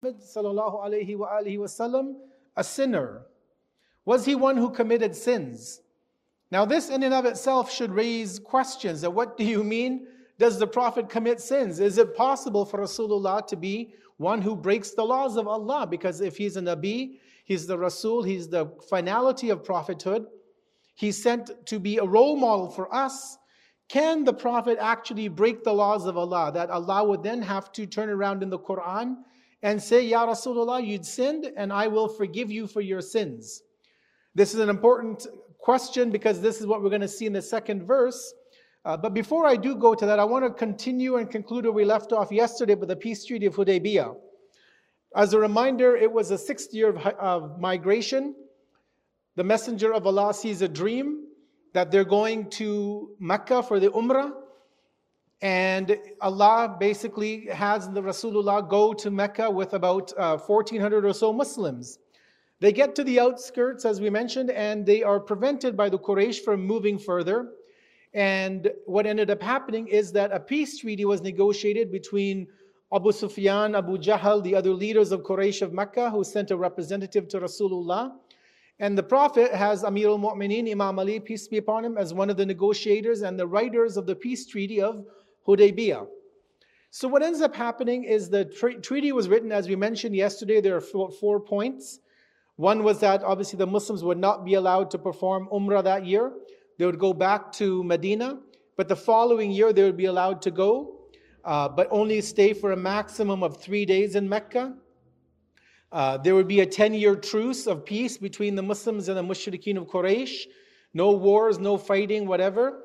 sallallahu alayhi wa alihi wasallam a sinner? Was he one who committed sins? Now this in and of itself should raise questions. That what do you mean? Does the Prophet commit sins? Is it possible for Rasulullah to be one who breaks the laws of Allah? Because if he's a Nabi, he's the Rasul, he's the finality of prophethood, he's sent to be a role model for us. Can the Prophet actually break the laws of Allah? That Allah would then have to turn around in the Quran and say, Ya Rasulullah, you'd sinned and I will forgive you for your sins. This is an important question because this is what we're going to see in the second verse. But before I do go to that, I want to continue and conclude where we left off yesterday with the peace treaty of Hudaybiyah. As a reminder, it was the 6th year of migration. The Messenger of Allah sees a dream that they're going to Mecca for the Umrah. And Allah basically has the Rasulullah go to Mecca with about 1,400 or so Muslims. They get to the outskirts, as we mentioned, and they are prevented by the Quraysh from moving further. And what ended up happening is that a peace treaty was negotiated between Abu Sufyan, Abu Jahl, the other leaders of Quraysh of Mecca, who sent a representative to Rasulullah. And the Prophet has Amir al-Mu'mineen, Imam Ali, peace be upon him, as one of the negotiators and the writers of the peace treaty of Hudaybiyah. So what ends up happening is the treaty was written, as we mentioned yesterday, there are 4 points. One was that obviously the Muslims would not be allowed to perform Umrah that year. They would go back to Medina, but the following year they would be allowed to go, but only stay for a maximum of 3 days in Mecca. There would be a 10-year truce of peace between the Muslims and the Mushrikeen of Quraysh. No wars, no fighting, whatever.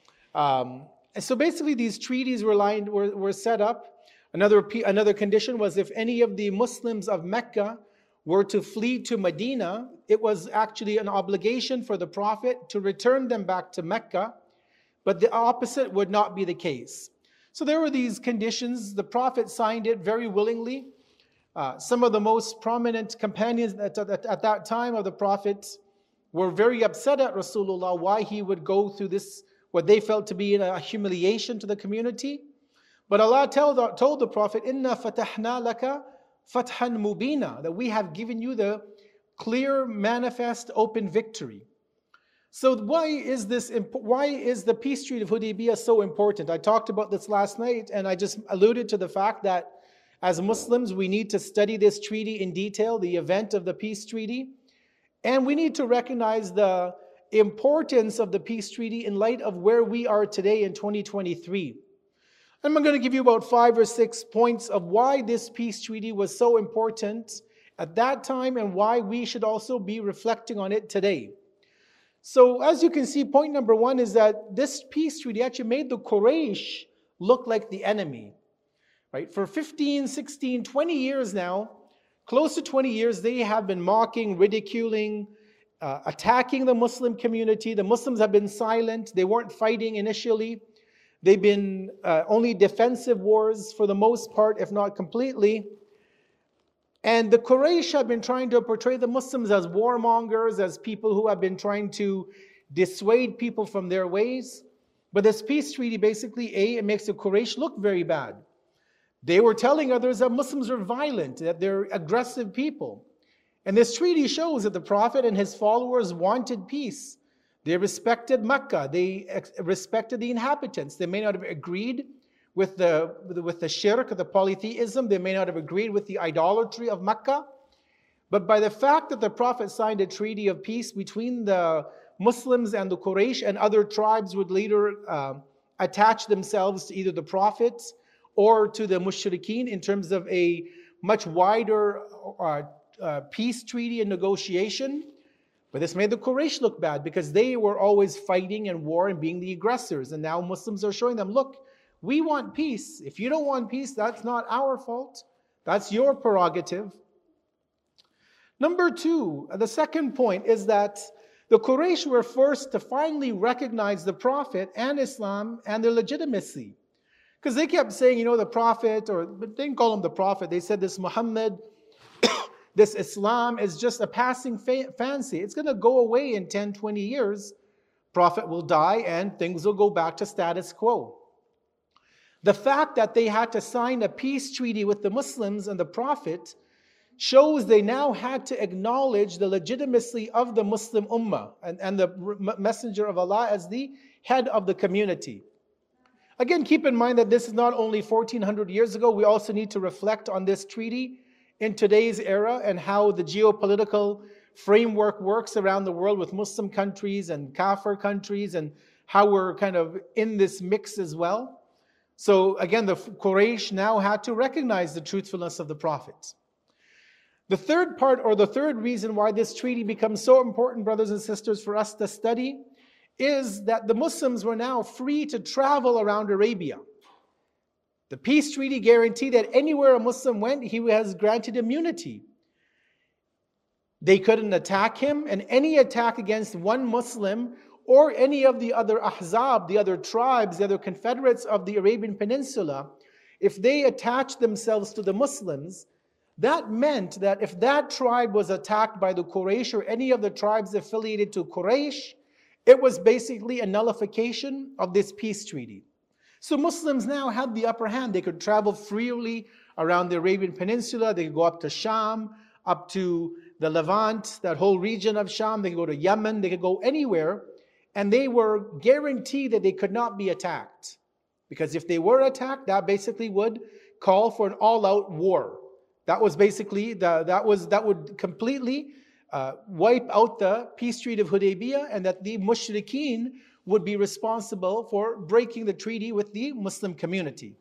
And so basically these treaties were set up. Another condition was if any of the Muslims of Mecca were to flee to Medina, it was actually an obligation for the Prophet to return them back to Mecca, but the opposite would not be the case. So there were these conditions. The Prophet signed it very willingly. Some of the most prominent companions at that time of the Prophet were very upset at Rasulullah, why he would go through this, what they felt to be a humiliation to the community. But Allah told the Prophet, Inna fatahna laka fathan mubina, that we have given you the clear, manifest, open victory. So why is the peace treaty of Hudaybiyah so important? I talked about this last night, and I just alluded to the fact that as Muslims, we need to study this treaty in detail, the event of the peace treaty, and we need to recognize the importance of the peace treaty in light of where we are today in 2023. I'm going to give you about 5 or 6 points of why this peace treaty was so important at that time and why we should also be reflecting on it today. So as you can see, point number 1 is that this peace treaty actually made the Quraysh look like the enemy. Right? For 15, 16, 20 years now, close to 20 years, they have been mocking, ridiculing, attacking the Muslim community. The Muslims have been silent. They weren't fighting initially. They've been only defensive wars for the most part, if not completely. And the Quraysh have been trying to portray the Muslims as warmongers, as people who have been trying to dissuade people from their ways. But this peace treaty basically, it makes the Quraysh look very bad. They were telling others that Muslims are violent, that they're aggressive people. And this treaty shows that the Prophet and his followers wanted peace. They respected Mecca. They respected the inhabitants. They may not have agreed with the shirk, the polytheism. They may not have agreed with the idolatry of Mecca. But by the fact that the Prophet signed a treaty of peace between the Muslims and the Quraysh, and other tribes would later attach themselves to either the Prophet or to the Mushrikeen in terms of a much wider peace treaty and negotiation. But this made the Quraysh look bad because they were always fighting and war and being the aggressors. And now Muslims are showing them, look, we want peace. If you don't want peace, that's not our fault. That's your prerogative. Number 2, the second point is that the Quraysh were first to finally recognize the Prophet and Islam and their legitimacy. Because they kept saying, the Prophet, but they didn't call him the Prophet. They said this Muhammad, this Islam is just a passing fancy. It's going to go away in 10, 20 years. Prophet will die and things will go back to status quo. The fact that they had to sign a peace treaty with the Muslims and the Prophet shows they now had to acknowledge the legitimacy of the Muslim Ummah and the Messenger of Allah as the head of the community. Again, keep in mind that this is not only 1400 years ago, we also need to reflect on this treaty in today's era and how the geopolitical framework works around the world with Muslim countries and Kafir countries and how we're kind of in this mix as well. So again, the Quraysh now had to recognize the truthfulness of the Prophet. The third part, or the third reason why this treaty becomes so important, brothers and sisters, for us to study, is that the Muslims were now free to travel around Arabia. The peace treaty guaranteed that anywhere a Muslim went, he was granted immunity. They couldn't attack him, and any attack against one Muslim or any of the other ahzab, the other tribes, the other confederates of the Arabian Peninsula, if they attached themselves to the Muslims, that meant that if that tribe was attacked by the Quraysh or any of the tribes affiliated to Quraysh, it was basically a nullification of this peace treaty. So Muslims now had the upper hand. They could travel freely around the Arabian Peninsula. They could go up to Sham, up to the Levant, that whole region of Sham. They could go to Yemen. They could go anywhere. And they were guaranteed that they could not be attacked. Because if they were attacked, that basically would call for an all-out war. That was basically, that would completely wipe out the peace treaty of Hudaybiyah, and that the mushrikeen would be responsible for breaking the treaty with the Muslim community.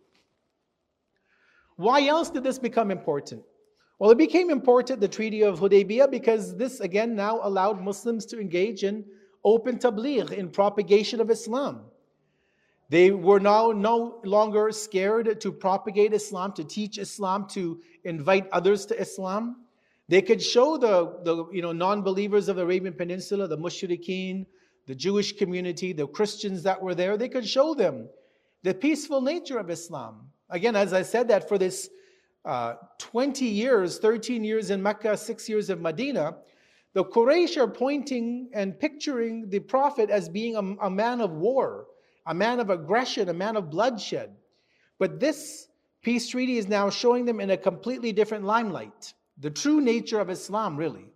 Why else did this become important? Well, it became important, the treaty of Hudaybiyah, because this again now allowed Muslims to engage in open tabligh, in propagation of Islam. They were now no longer scared to propagate Islam, to teach Islam, to invite others to Islam. They could show the non-believers of the Arabian Peninsula, the mushrikeen, the Jewish community, the Christians that were there, they could show them the peaceful nature of Islam. Again, as I said, that for this 20 years, 13 years in Mecca, 6 years of Medina, the Quraysh are pointing and picturing the Prophet as being a man of war, a man of aggression, a man of bloodshed. But this peace treaty is now showing them in a completely different limelight, the true nature of Islam, really.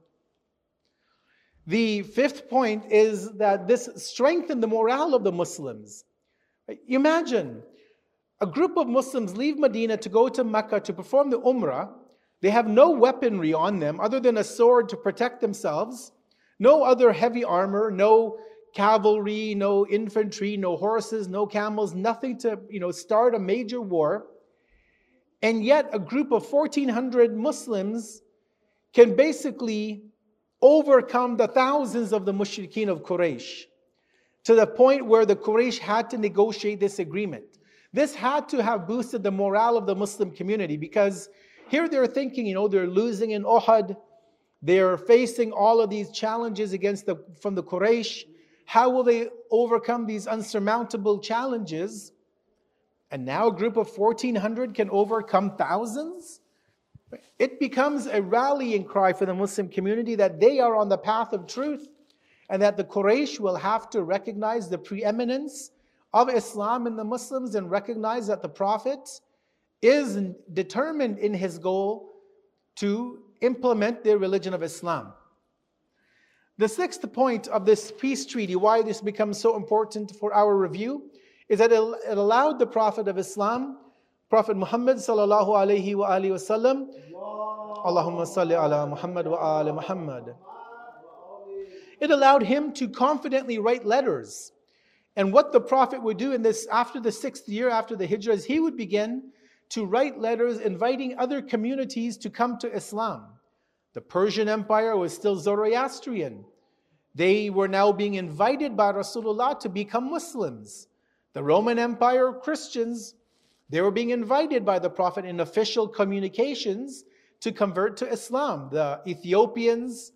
The fifth point is that this strengthened the morale of the Muslims. Imagine a group of Muslims leave Medina to go to Mecca to perform the Umrah. They have no weaponry on them other than a sword to protect themselves, no other heavy armor, no cavalry, no infantry, no horses, no camels, nothing to start a major war. And yet a group of 1,400 Muslims can basically overcome the thousands of the mushrikeen of Quraysh, to the point where the Quraysh had to negotiate this agreement. This had to have boosted the morale of the Muslim community, because here they're thinking, they're losing in Uhud, they're facing all of these challenges from the Quraysh. How will they overcome these unsurmountable challenges? And now a group of 1,400 can overcome thousands? It becomes a rallying cry for the Muslim community that they are on the path of truth, and that the Quraysh will have to recognize the preeminence of Islam in the Muslims and recognize that the Prophet is determined in his goal to implement the religion of Islam. The sixth point of this peace treaty, why this becomes so important for our review, is that it allowed the Prophet of Islam, Prophet Muhammad sallallahu alaihi wa alihi wasallam, Allahumma salli ala Muhammad wa ala Muhammad. It allowed him to confidently write letters. And what the Prophet would do after the 6th year after the Hijrah is he would begin to write letters inviting other communities to come to Islam. The Persian Empire was still Zoroastrian. They were now being invited by Rasulullah to become Muslims. The Roman Empire, Christians, they were being invited by the Prophet in official communications to convert to Islam. The Ethiopians,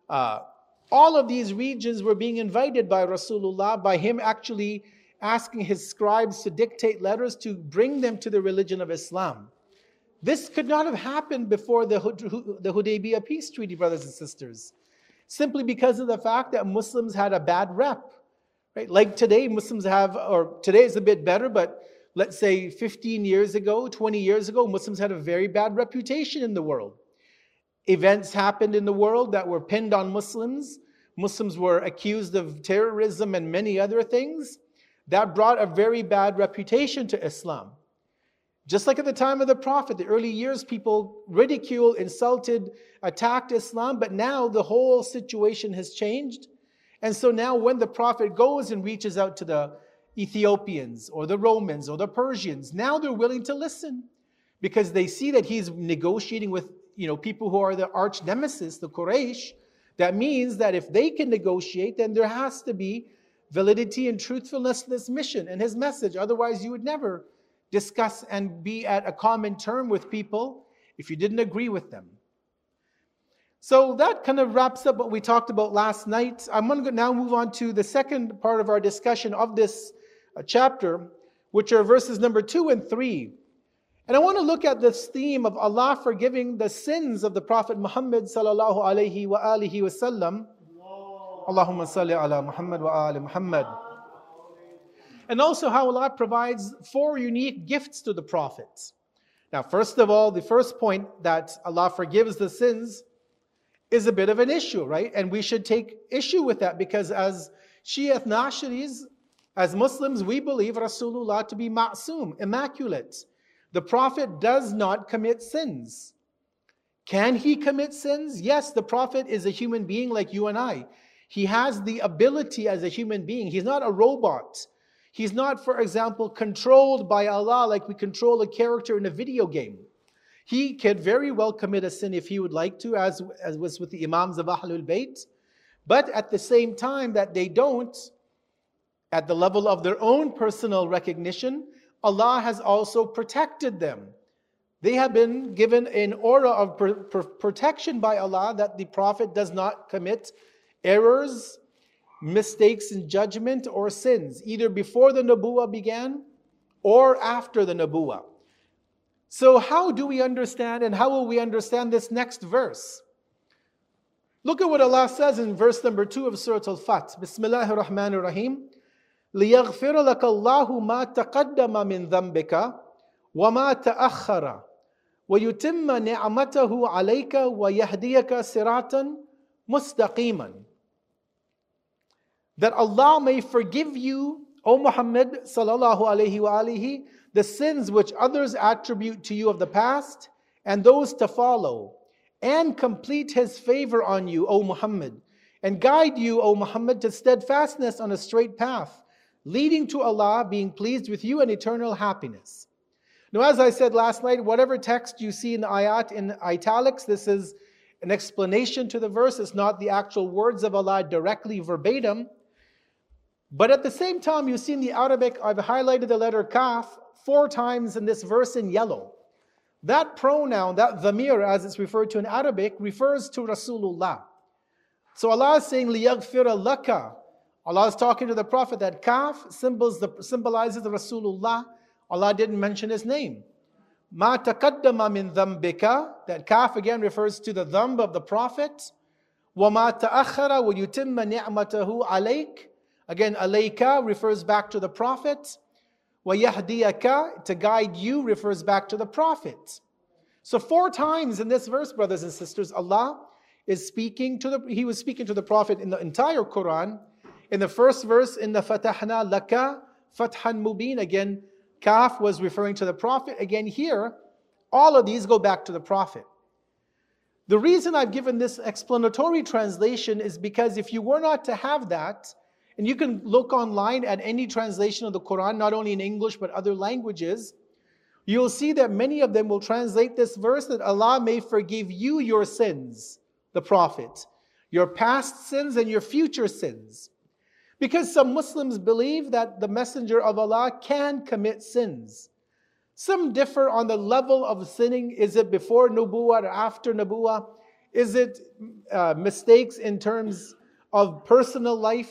all of these regions were being invited by Rasulullah, by him actually asking his scribes to dictate letters to bring them to the religion of Islam. This could not have happened before the Hudaybiyah peace treaty, brothers and sisters, simply because of the fact that Muslims had a bad rep. Right? Like today, Muslims have, or today is a bit better, but let's say 15 years ago, 20 years ago, Muslims had a very bad reputation in the world. events happened in the world that were pinned on Muslims. Muslims were accused of terrorism and many other things. That brought a very bad reputation to Islam. Just like at the time of the Prophet, the early years, people ridiculed, insulted, attacked Islam, but now the whole situation has changed. And so now when the Prophet goes and reaches out to the Ethiopians or the Romans or the Persians, now they're willing to listen because they see that he's negotiating with people who are the arch nemesis, the Quraysh. That means that if they can negotiate, then there has to be validity and truthfulness to this mission and his message. Otherwise, you would never discuss and be at a common term with people if you didn't agree with them. So that kind of wraps up what we talked about last night. I'm going to now move on to the second part of our discussion of this chapter, which are verses number 2 and 3. And I want to look at this theme of Allah forgiving the sins of the Prophet Muhammad sallallahu alaihi wa alihi wasallam. Allahumma salli ala Muhammad wa ali Muhammad. And also how Allah provides 4 unique gifts to the prophets. Now, first of all, the first point that Allah forgives the sins is a bit of an issue, right? And we should take issue with that because as Shia Ithna Asharis, as Muslims, we believe Rasulullah to be ma'soom, immaculate. The Prophet does not commit sins. Can he commit sins? Yes, the Prophet is a human being like you and I. He has the ability as a human being. He's not a robot. He's not, for example, controlled by Allah like we control a character in a video game. He could very well commit a sin if he would like to, as was with the Imams of Ahlul Bayt. But at the same time that they don't, at the level of their own personal recognition, Allah has also protected them. They have been given an aura of protection by Allah that the Prophet does not commit errors, mistakes in judgment or sins, either before the Nubuwwah began or after the Nubuwwah. So how do we understand and how will we understand this next verse? Look at what Allah says in verse number 2 of Surah Al-Fath. Bismillahir Rahmanir Rahim. لِيَغْفِرَ لَكَ اللَّهُ مَا تَقَدَّمَ مِنْ ذَنْبِكَ وَمَا تَأَخَّرَ وَيُتِمَّ نِعْمَتَهُ عَلَيْكَ وَيَهْدِيَكَ صِرَاطًا مُسْتَقِيمًا. That Allah may forgive you, O Muhammad sallallahu alayhi wa alihi, the sins which others attribute to you of the past and those to follow, and complete His favor on you, O Muhammad, and guide you, O Muhammad, to steadfastness on a straight path, leading to Allah being pleased with you and eternal happiness. Now, as I said last night, whatever text you see in the ayat in italics, this is an explanation to the verse. It's not the actual words of Allah directly verbatim. But at the same time, you see in the Arabic, I've highlighted the letter kaf 4 times in this verse in yellow. That pronoun, that dhamir, as it's referred to in Arabic, refers to Rasulullah. So Allah is saying, لِيَغْفِرَ لَكَ. Allah is talking to the Prophet. That kaf symbolizes the Rasulullah. Allah didn't mention his name. مَا تَقَدَّمَ مِنْ ذَنْبِكَ. That kaf again refers to the dhanb of the Prophet. وَمَا تَأَخَّرَ وَيُتِمَّ نِعْمَتَهُ عَلَيْكَ. Again, alayka refers back to the Prophet. وَيَهْدِيَكَ, to guide you, refers back to the Prophet. So 4 times in this verse, brothers and sisters, Allah is speaking to He was speaking to the Prophet in the entire Quran. In the first verse, in the Fatahna laka fathan mubin, again, kaf was referring to the Prophet. Again here, all of these go back to the Prophet. The reason I've given this explanatory translation is because if you were not to have that, and you can look online at any translation of the Quran, not only in English but other languages, you'll see that many of them will translate this verse that Allah may forgive you your sins, the Prophet, your past sins and your future sins. Because some Muslims believe that the Messenger of Allah can commit sins. Some differ on the level of sinning. Is it before Nubuwwah or after Nubuwwah? Is it mistakes in terms of personal life?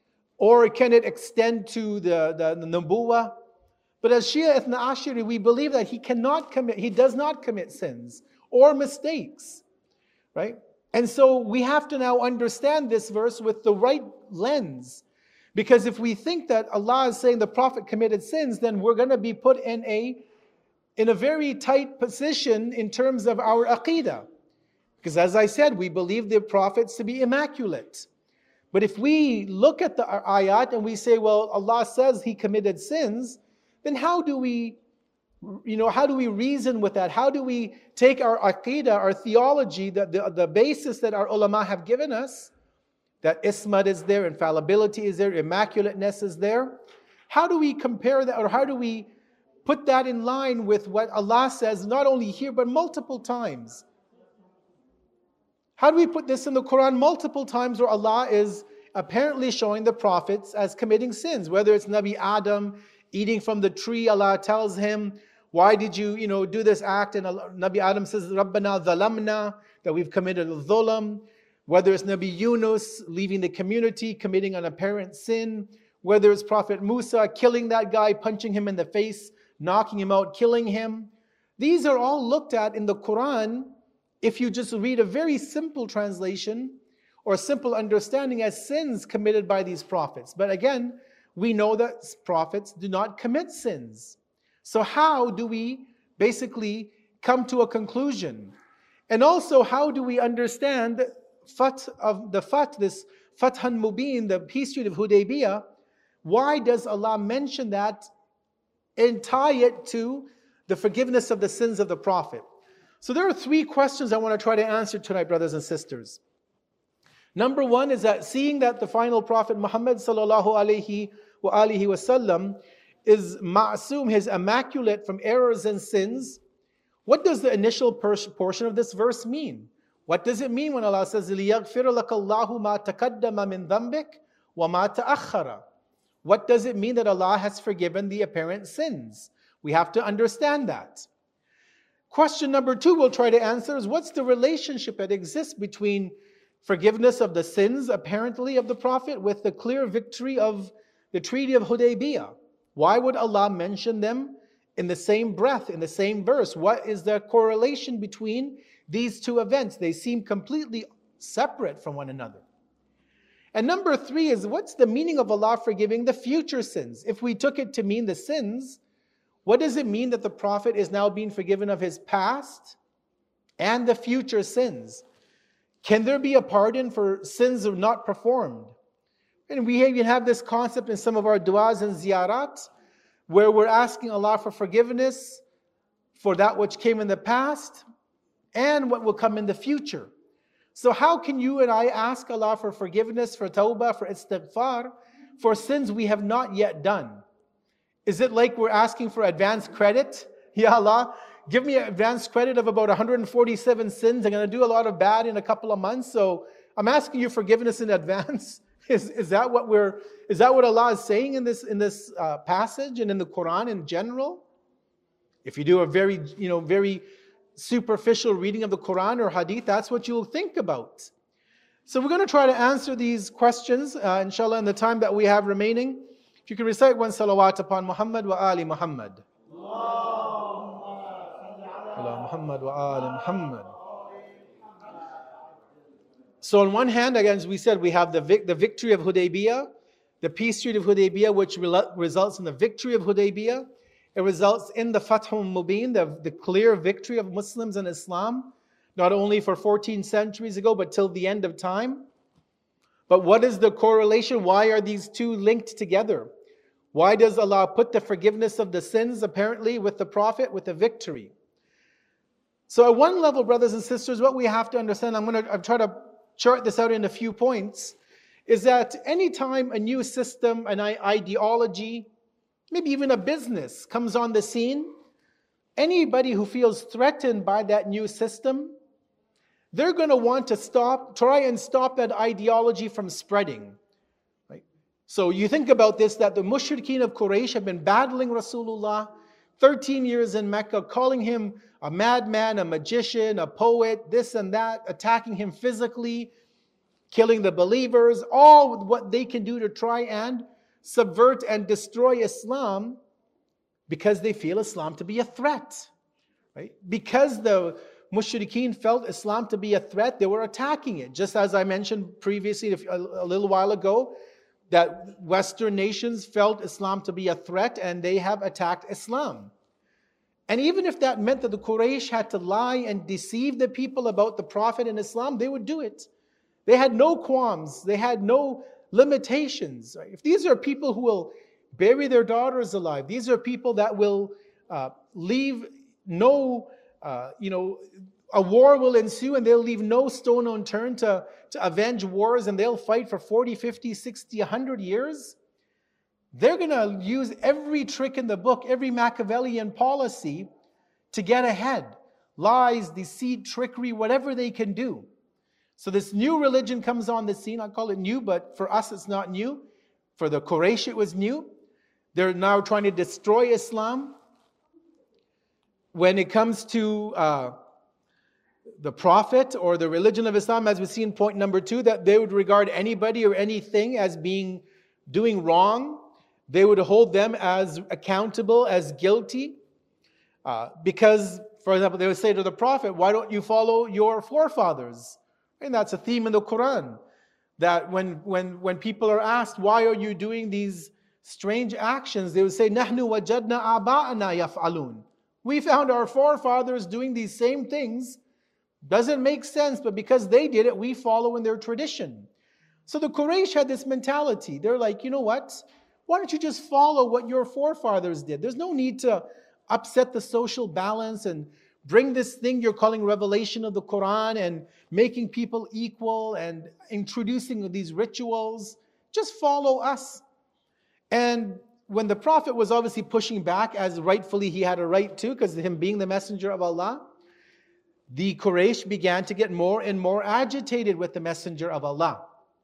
Or can it extend to the Nubuwwah? But as Shia Ithna Ashari, we believe that he does not commit sins or mistakes. Right? And so we have to now understand this verse with the right lens. Because if we think that Allah is saying the Prophet committed sins, then we're going to be put in a very tight position in terms of our aqeedah. Because as I said, we believe the prophets to be immaculate. But if we look at the ayat and we say, well, Allah says he committed sins, then how do we reason with that? How do we take our aqidah, our theology, the basis that our ulama have given us, that ismat is there, infallibility is there, immaculateness is there? How do we compare that, or how do we put that in line with what Allah says, not only here, but multiple times? How do we put this in the Quran multiple times where Allah is apparently showing the prophets as committing sins? Whether it's Nabi Adam eating from the tree, Allah tells him, why did you do this act? And Nabi Adam says, Rabbana dhalamna, that we've committed a dhulam. Whether it's Nabi Yunus leaving the community, committing an apparent sin. Whether it's Prophet Musa killing that guy, punching him in the face, knocking him out, killing him. These are all looked at in the Quran if you just read a very simple translation or simple understanding as sins committed by these prophets. But again, we know that prophets do not commit sins. So how do we basically come to a conclusion? And also, how do we understand this Fathan Mubin, the peace treaty of Hudaybiyah? Why does Allah mention that and tie it to the forgiveness of the sins of the Prophet? So there are three questions I want to try to answer tonight, brothers and sisters. Number one is that seeing that the final Prophet Muhammad sallallahu alaihi wasallam is ma'asum, his immaculate from errors and sins, what does the initial portion of this verse mean? What does it mean when Allah says, لِيَغْفِرَ لَكَ اللَّهُ مَا تَقَدَّمَ مِنْ ذَنْبِكَ وَمَا تَأَخَّرَ? What does it mean that Allah has forgiven the apparent sins? We have to understand that. Question number two we'll try to answer is, what's the relationship that exists between forgiveness of the sins apparently of the Prophet with the clear victory of the Treaty of Hudaybiyah? Why would Allah mention them in the same breath, in the same verse? What is the correlation between these two events? They seem completely separate from one another. And number three is, what's the meaning of Allah forgiving the future sins? If we took it to mean the sins, what does it mean that the Prophet is now being forgiven of his past and the future sins? Can there be a pardon for sins that are not performed? And we even have this concept in some of our du'as and ziyarat, where we're asking Allah for forgiveness for that which came in the past and what will come in the future. So how can you and I ask Allah for forgiveness, for tawbah, for istighfar, for sins we have not yet done? Is it like we're asking for advance credit? Ya Allah, give me an advance credit of about 147 sins. I'm going to do a lot of bad in a couple of months, so I'm asking you forgiveness in advance. Is that what Allah is saying in this passage and in the Quran in general? If you do a very superficial reading of the Quran or Hadith, that's what you'll think about. So we're going to try to answer these questions, inshallah, in the time that we have remaining. If you can recite one salawat upon Muhammad wa ali Muhammad. Ala Muhammad wa ali Muhammad. So on one hand, again, as we said, we have the victory of Hudaybiyah, the peace treaty of Hudaybiyah, which results in the victory of Hudaybiyah. It results in the Fathul Mubin, the clear victory of Muslims and Islam, not only for 14 centuries ago, but till the end of time. But what is the correlation? Why are these two linked together? Why does Allah put the forgiveness of the sins, apparently, with the Prophet, with the victory? So at one level, brothers and sisters, what we have to understand, I'm trying to chart this out in a few points, is that anytime a new system, an ideology, maybe even a business comes on the scene, anybody who feels threatened by that new system, they're going to want to try and stop that ideology from spreading. Right? So you think about this, that the mushrikeen of Quraysh have been battling Rasulullah 13 years in Mecca, calling him a madman, a magician, a poet, this and that, attacking him physically, killing the believers, all what they can do to try and subvert and destroy Islam because they feel Islam to be a threat. Right? Because the mushrikeen felt Islam to be a threat, they were attacking it. Just as I mentioned previously a little while ago, that Western nations felt Islam to be a threat and they have attacked Islam. And even if that meant that the Quraysh had to lie and deceive the people about the Prophet and Islam, they would do it. They had no qualms. They had no limitations. If these are people who will bury their daughters alive, these are people that will leave no, a war will ensue and they'll leave no stone unturned to avenge wars, and they'll fight for 40, 50, 60, 100 years. They're going to use every trick in the book, every Machiavellian policy to get ahead. Lies, deceit, trickery, whatever they can do. So this new religion comes on the scene. I call it new, but for us it's not new. For the Quraysh it was new. They're now trying to destroy Islam. When it comes to the Prophet or the religion of Islam, as we see in point number 2, that they would regard anybody or anything as doing wrong. They would hold them as accountable, as guilty. Because, for example, they would say to the Prophet, why don't you follow your forefathers? And that's a theme in the Quran. That when people are asked, why are you doing these strange actions? They would say, نَحْنُ وَجَدْنَا آبَاءَنَا يَفْعَلُونَ. We found our forefathers doing these same things. Doesn't make sense, but because they did it, we follow in their tradition. So the Quraysh had this mentality. They're like, you know what? Why don't you just follow what your forefathers did? There's no need to upset the social balance and bring this thing you're calling revelation of the Quran and making people equal and introducing these rituals. Just follow us. And when the Prophet was obviously pushing back, as rightfully he had a right to, because of him being the messenger of Allah, the Quraysh began to get more and more agitated with the messenger of Allah.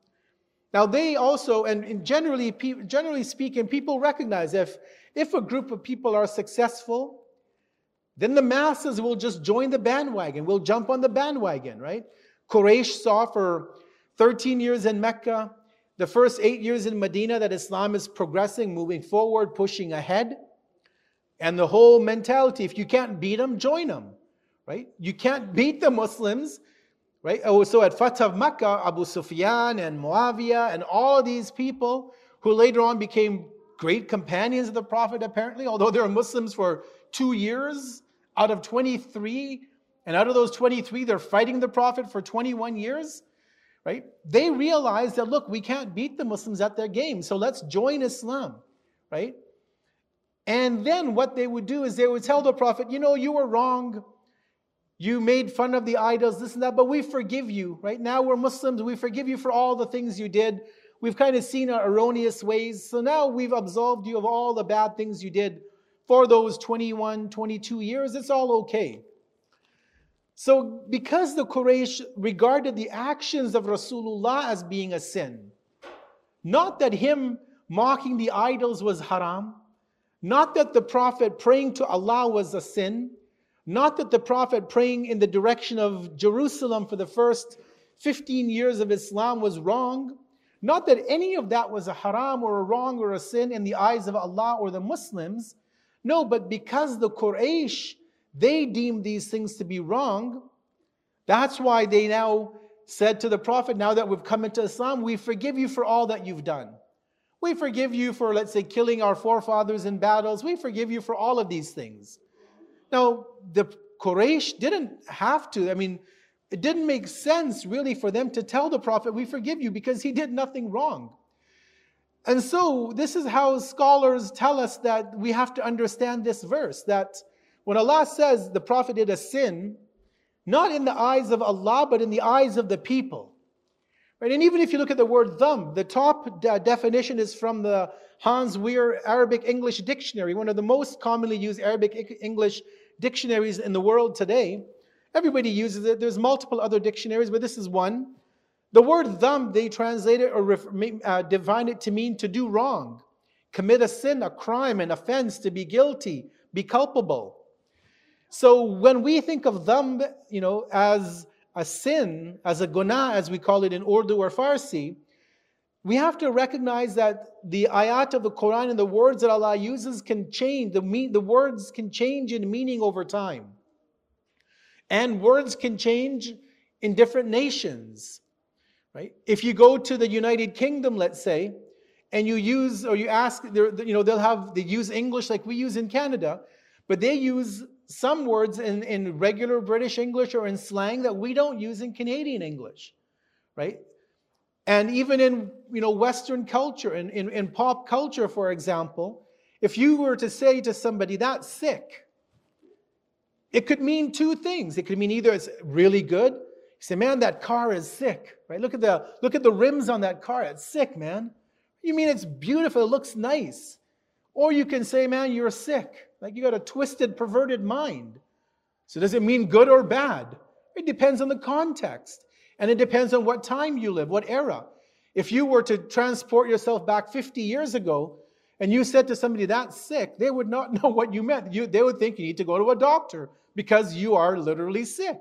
Now they also, and generally speaking, people recognize if a group of people are successful, then the masses will just join the bandwagon, will jump on the bandwagon, right? Quraysh saw for 13 years in Mecca, the first 8 years in Medina, that Islam is progressing, moving forward, pushing ahead. And the whole mentality, if you can't beat them, join them, right? You can't beat the Muslims, right? So at Fatah of Makkah, Abu Sufyan and Muawiyah and all of these people who later on became great companions of the Prophet apparently, although they were Muslims for 2 years out of 23, and out of those 23, they're fighting the Prophet for 21 years, right? They realized that, look, we can't beat the Muslims at their game, so let's join Islam, right? And then what they would do is they would tell the Prophet, you were wrong. You made fun of the idols, this and that, but we forgive you, right? Now we're Muslims, we forgive you for all the things you did. We've kind of seen our erroneous ways, so now we've absolved you of all the bad things you did for those 21, 22 years. It's all okay. So because the Quraysh regarded the actions of Rasulullah as being a sin, not that him mocking the idols was haram, not that the Prophet praying to Allah was a sin, not that the Prophet praying in the direction of Jerusalem for the first 15 years of Islam was wrong, not that any of that was a haram or a wrong or a sin in the eyes of Allah or the Muslims. No, but because the Quraysh, they deemed these things to be wrong, that's why they now said to the Prophet, now that we've come into Islam, we forgive you for all that you've done. We forgive you for, let's say, killing our forefathers in battles. We forgive you for all of these things. Now, the Quraysh didn't have to. It didn't make sense really for them to tell the Prophet, we forgive you, because he did nothing wrong. And so this is how scholars tell us that we have to understand this verse, that when Allah says the Prophet did a sin, not in the eyes of Allah, but in the eyes of the people. Right? And even if you look at the word dhanb, the top definition is from the Hans Wehr Arabic English Dictionary, one of the most commonly used Arabic English dictionaries in the world today. Everybody uses it. There's multiple other dictionaries, but this is one. The word dhanb, they translate it or define it to mean to do wrong, commit a sin, a crime, an offense, to be guilty, be culpable. So when we think of dhanb, as a sin, as a guna, as we call it in Urdu or Farsi, we have to recognize that the ayat of the Quran and the words that Allah uses can change. The words can change in meaning over time. And words can change in different nations. Right? If you go to the United Kingdom, let's say, and you use, or you ask, they use English like we use in Canada, but they use some words in regular British English or in slang that we don't use in Canadian English, right? And even in Western culture, in pop culture, for example, if you were to say to somebody, that's sick, it could mean two things. It could mean either it's really good. You say, man, that car is sick, right? Look at the rims on that car. It's sick, man. You mean it's beautiful, it looks nice. Or you can say, man, you're sick. Like you got a twisted, perverted mind. So does it mean good or bad? It depends on the context. And it depends on what time you live, what era. If you were to transport yourself back 50 years ago, and you said to somebody, that's sick, they would not know what you meant. They would think you need to go to a doctor because you are literally sick.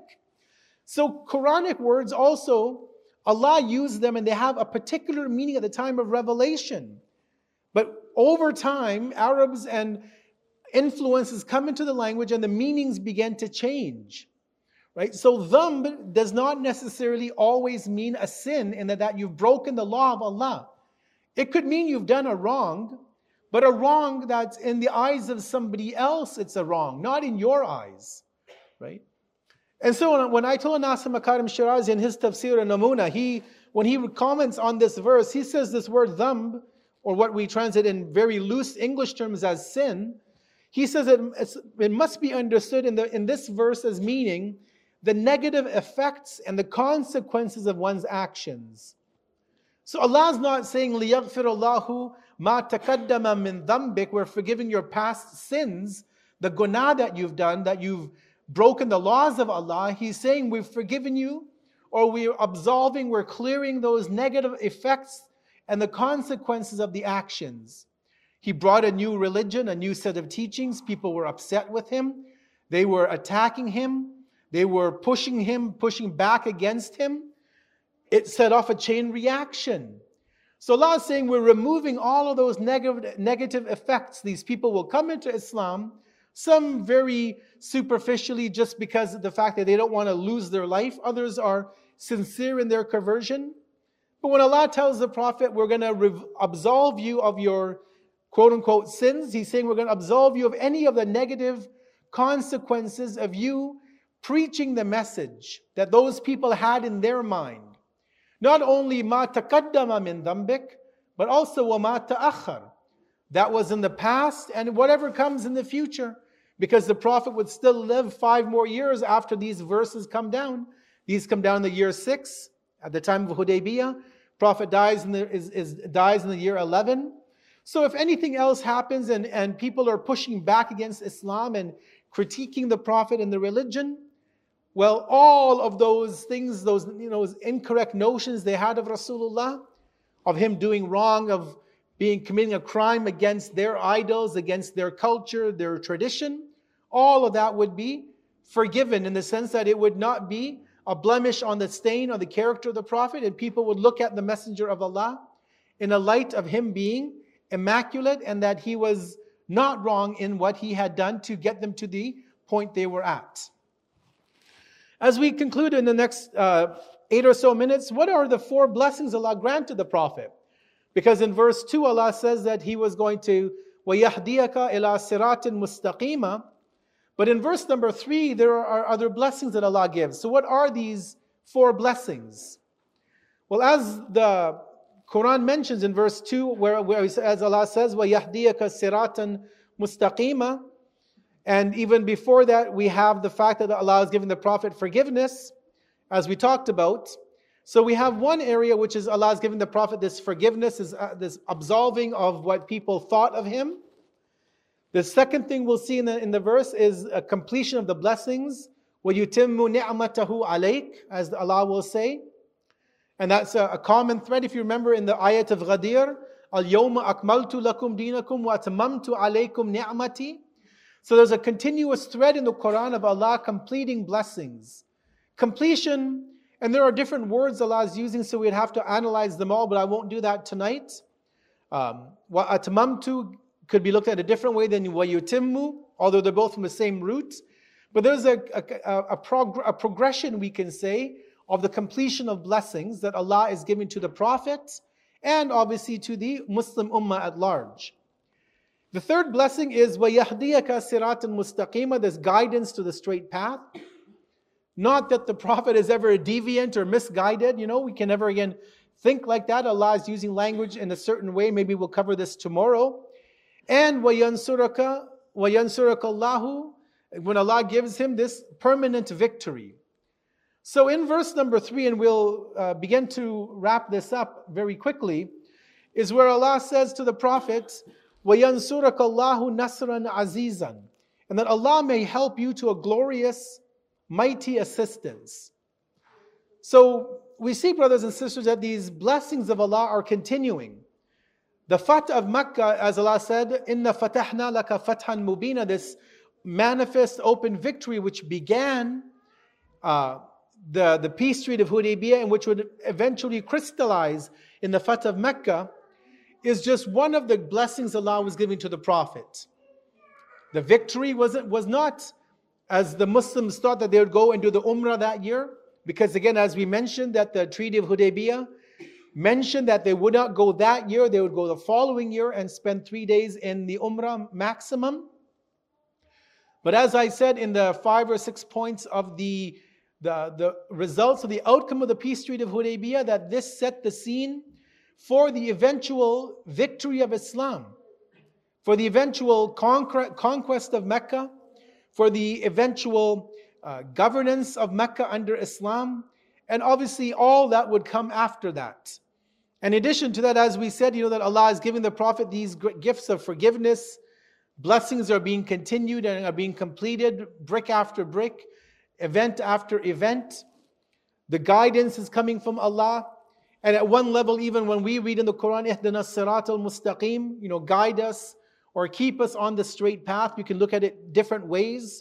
So Quranic words also, Allah used them and they have a particular meaning at the time of revelation. But over time, Arabs and influences come into the language and the meanings begin to change. Right? So dhanb does not necessarily always mean a sin in that you've broken the law of Allah. It could mean you've done a wrong, but a wrong that's in the eyes of somebody else, it's a wrong, not in your eyes. Right? And so when Ayatollah Nasir Makarim Shirazi in his Tafsir al-Namuna, when he comments on this verse, he says this word dhanb, or what we translate in very loose English terms as sin, he says it must be understood in this verse as meaning the negative effects and the consequences of one's actions. So Allah is not saying, لِيَغْفِرَ اللَّهُ مَا تَقَدَّمَ مِنْ ذَنْبِكَ, we're forgiving your past sins, the gунah that you've done, that you've broken the laws of Allah. He's saying we've forgiven you, or we're absolving, we're clearing those negative effects and the consequences of the actions. He brought a new religion, a new set of teachings. People were upset with him. They were attacking him. They were pushing back against him. It set off a chain reaction. So Allah is saying we're removing all of those negative effects. These people will come into Islam, some very superficially just because of the fact that they don't want to lose their life. Others are sincere in their conversion. But when Allah tells the Prophet, we're going to absolve you of your quote-unquote sins, He's saying we're going to absolve you of any of the negative consequences of you preaching the message that those people had in their mind. Not only ma taqaddama min dhanbik, but also wa ma ta'akhkhar. That was in the past and whatever comes in the future. Because the Prophet would still live 5 more years after these verses come down. These come down in the year 6, at the time of Hudaybiyah. Prophet dies in the year 11. So if anything else happens and people are pushing back against Islam and critiquing the Prophet and the religion, well, all of those things, those incorrect notions they had of Rasulullah, of him doing wrong, of committing a crime against their idols, against their culture, their tradition, all of that would be forgiven in the sense that it would not be a blemish on the stain of the character of the Prophet, and people would look at the Messenger of Allah in a light of him being immaculate and that he was not wrong in what he had done to get them to the point they were at. As we conclude in the next 8 or so minutes, what are the 4 blessings Allah granted the Prophet? Because in verse 2, Allah says that He was going to وَيَهْدِيَكَ إِلَىٰ صِرَاطٍ مُسْتَقِيمًا. But in verse number 3, there are other blessings that Allah gives. So what are these 4 blessings? Well, as the Quran mentions in verse 2, as Allah says, وَيَهْدِيَكَ صِرَاطًا مُسْتَقِيمًا. And even before that, we have the fact that Allah has given the Prophet forgiveness, as we talked about. So we have one area which is Allah has given the Prophet this forgiveness, this absolving of what people thought of him. The second thing we'll see in the verse is a completion of the blessings. وَيُتِمُّ نِعْمَتَهُ عَلَيْكَ, as Allah will say. And that's a common thread. If you remember in the ayat of Ghadir, الْيَوْمَ أَكْمَلْتُ لَكُمْ دِينَكُمْ وَأَتْمَمْتُ عَلَيْكُمْ نِعْمَتِي. So there's a continuous thread in the Quran of Allah completing blessings. Completion, and there are different words Allah is using, so we'd have to analyze them all, but I won't do that tonight. وَأَتْمَمْتُ could be looked at a different way than وَيُتِمُّ, although they're both from the same root. But there's a progression, we can say, of the completion of blessings that Allah is giving to the Prophet and obviously to the Muslim Ummah at large. The third blessing is وَيَهْدِيَكَ صِرَاطًا مُسْتَقِيمًا, this guidance to the straight path. Not that the Prophet is ever deviant or misguided. We can never again think like that. Allah is using language in a certain way. Maybe we'll cover this tomorrow. And وَيَنْصُرَكَ اللَّهُ, when Allah gives him this permanent victory. So in verse number 3, and we'll begin to wrap this up very quickly, is where Allah says to the Prophet, وَيَنْصُرَكَ اللَّهُ نَصْرًا عَزِيزًا, and that Allah may help you to a glorious, mighty assistance. So we see, brothers and sisters, that these blessings of Allah are continuing. The Fath of Makkah, as Allah said, إِنَّ فَتَحْنَا لَكَ فَتْحًا مُبِينًا, this manifest open victory which began the peace treaty of Hudaybiyah, and which would eventually crystallize in the Fath of Mecca, is just one of the blessings Allah was giving to the Prophet. The victory was not as the Muslims thought that they would go and do the Umrah that year, because again, as we mentioned, that the Treaty of Hudaybiyah mentioned that they would not go that year, they would go the following year and spend 3 days in the Umrah maximum. But as I said in the 5 or 6 points of the results of the outcome of the peace treaty of Hudaybiyah, that this set the scene for the eventual victory of Islam, for the eventual conquest of Mecca, for the eventual governance of Mecca under Islam, and obviously all that would come after that. In addition to that, as we said, that Allah is giving the Prophet these gifts of forgiveness. Blessings are being continued and are being completed, brick after brick, event after event. The guidance is coming from Allah. And at one level, even when we read in the Quran, اهْدِنَا الصِّرَاطَ الْمُسْتَقِيمِ, guide us or keep us on the straight path. You can look at it different ways.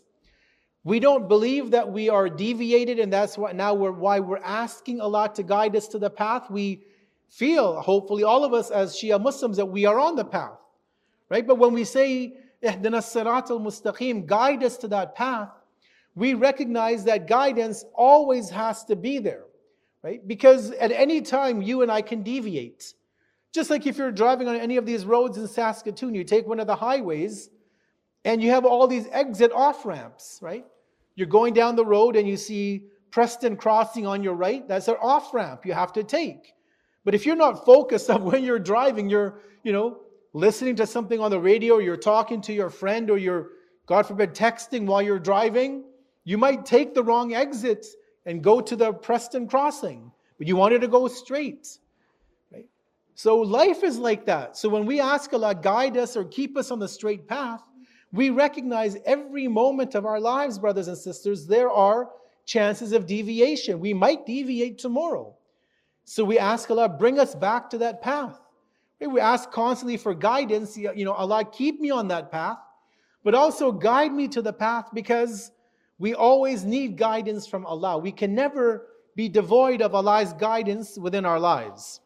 We don't believe that we are deviated, and that's why we're asking Allah to guide us to the path. We feel, hopefully all of us as Shia Muslims, that we are on the path, right? But when we say اهْدِنَا الصِّرَاطَ الْمُسْتَقِيمِ, guide us to that path, we recognize that guidance always has to be there, right? Because at any time you and I can deviate. Just like if you're driving on any of these roads in Saskatoon, you take one of the highways and you have all these exit off ramps, right? You're going down the road and you see Preston Crossing on your right. That's an off ramp you have to take. But if you're not focused on when you're driving, you're, listening to something on the radio, or you're talking to your friend, or you're, God forbid, texting while you're driving, you might take the wrong exit and go to the Preston Crossing, but you wanted to go straight, right? So life is like that. So when we ask Allah, guide us or keep us on the straight path, we recognize every moment of our lives, brothers and sisters, there are chances of deviation. We might deviate tomorrow. So we ask Allah, bring us back to that path. We ask constantly for guidance. Allah, keep me on that path, but also guide me to the path, because we always need guidance from Allah. We can never be devoid of Allah's guidance within our lives.